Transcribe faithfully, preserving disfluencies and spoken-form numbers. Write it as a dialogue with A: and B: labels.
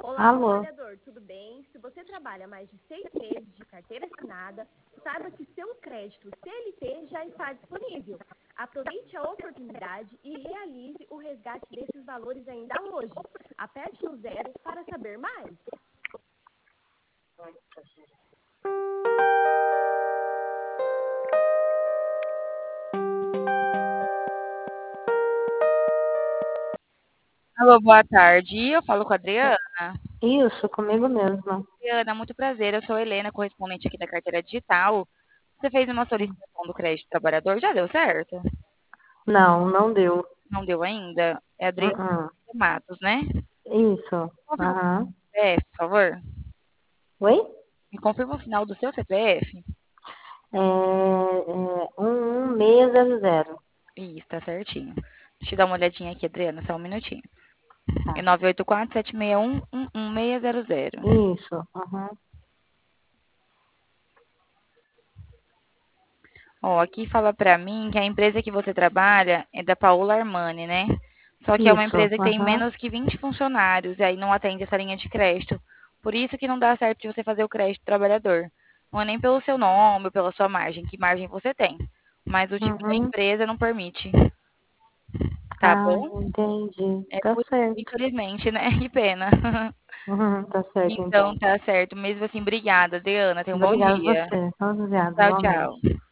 A: Olá,
B: Alô?
A: trabalhador, tudo bem? Se você trabalha mais de seis meses de carteira assinada, saiba que seu crédito C L T já está disponível. Aproveite a oportunidade e realize o resgate desses valores ainda hoje. Aperte o zero para saber mais.
C: Alô, boa tarde. Eu falo com a Adriana.
B: Isso, comigo mesma.
C: Adriana, muito prazer. Eu sou a Helena, correspondente aqui da carteira digital. Você fez uma solicitação do crédito trabalhador, já deu certo?
B: Não, não deu.
C: Não deu ainda? É Adriana
B: Uh-uh.
C: Matos, né?
B: Isso.
C: Confirma o
B: Aham.
C: C P F, por favor.
B: Oi?
C: Me confirma o final do seu C P F.
B: É, é um um seis zero zero.
C: Isso, tá certinho. Deixa eu dar uma olhadinha aqui, Adriana, só um minutinho. É
B: Tá.
C: nove oito quatro, sete seis um, um um seis zero zero.
B: Isso. Aham.
C: Ó, aqui fala pra mim que a empresa que você trabalha é da Paola Armani, né? Só que é uma
B: Isso.
C: empresa que tem
B: Aham.
C: menos que vinte funcionários e aí não atende essa linha de crédito. Por isso que não dá certo de você fazer o crédito trabalhador. Não é nem pelo seu nome ou pela sua margem, que margem você tem. Mas o tipo da
B: Uhum.
C: empresa não permite, tá
B: Ah,
C: bom?
B: entendi.
C: É
B: Tá
C: por isso,
B: certo.
C: infelizmente, né? Que pena.
B: Uhum, tá certo,
C: Então,
B: então.
C: tá certo. Mesmo assim, obrigada, Adriana. Tenha um bom
B: Obrigada a
C: dia.
B: você. Obrigada,
C: Tchau, tchau.
B: igualmente.